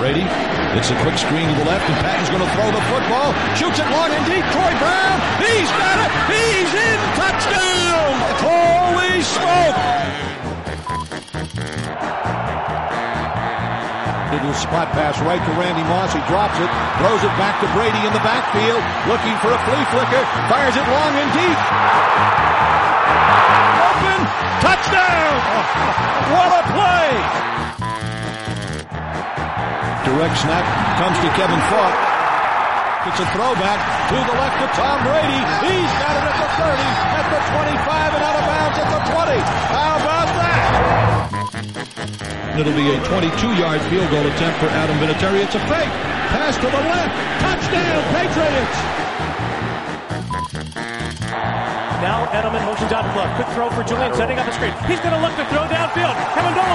Brady. It's a quick screen to the left, and Patton's going to throw the football. Shoots it long and deep. Troy Brown. He's got it. He's in. Touchdown. Holy smoke. Into a spot pass right to Randy Moss. He drops it. Throws it back to Brady in the backfield. Looking for a flea flicker. Fires it long and deep. Open. Touchdown. What a play. Direct snap comes to Kevin Falk. It's a throwback to the left to Tom Brady. He's got it at the 30, at the 25, and out of bounds at the 20. How about that? It'll be a 22-yard field goal attempt for Adam Vinatieri. It's a fake. Pass to the left. Touchdown, Patriots. Now Edelman motions out to left. Quick throw for Julian, setting up the screen. He's going to look to throw downfield. Kevin